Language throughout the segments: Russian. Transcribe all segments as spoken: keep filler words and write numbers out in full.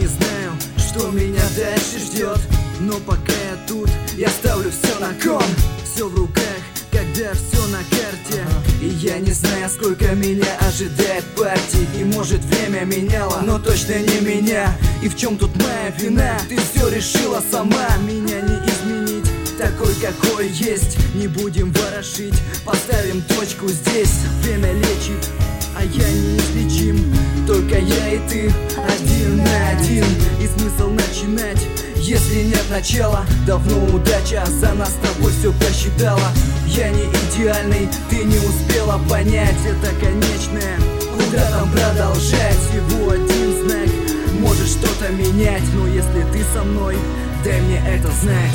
не знаю, что меня дальше ждет, но пока я тут, я ставлю все на кон. Все в руках, когда все на карте. И я не знаю, сколько меня ожидает партий. И может время меняло, но точно не меня. И в чем тут моя вина? Ты все решила сама, меня не изменить, такой какой есть. Не будем ворошить, поставим точку здесь. Время лечит, а я неизлечим. Только я и ты, один на один. И смысл начинать, если нет начала. Давно удача за нас с тобой все посчитала. Я не идеальный, ты не успела понять. Это конечное, куда там продолжать? Всего один знак может что-то менять. Но если ты со мной, дай мне это знать.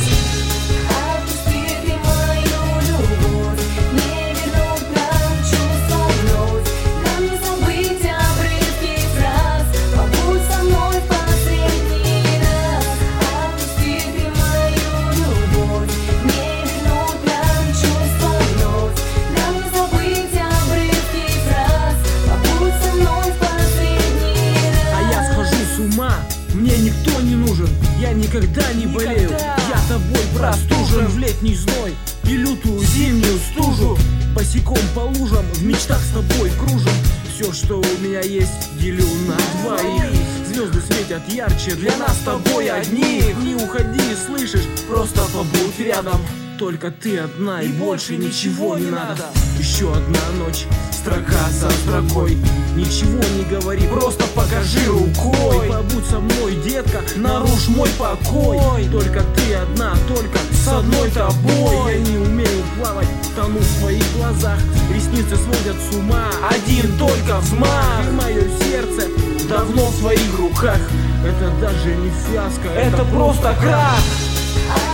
Мне никто не нужен, я никогда не никогда. болею. Я тобой простужен в летний зной и лютую зимнюю стужу. Босиком по лужам, в мечтах с тобой кружим. Все, что у меня есть, делю на двоих. Звезды светят ярче, для нас с тобой одних. Не уходи, слышишь, просто побудь рядом. Только ты одна и, и больше ничего не надо. Еще одна ночь, строка за строкой. Ничего не говори, просто покажи рукой. Побудь со мной, детка, нарушь мой покой. Только ты одна, только с одной тобой. Я не умею плавать, тону в твоих глазах. Ресницы сводят с ума, один только взмах. И мое сердце давно в твоих руках. Это даже не фиаско, это, это просто крах.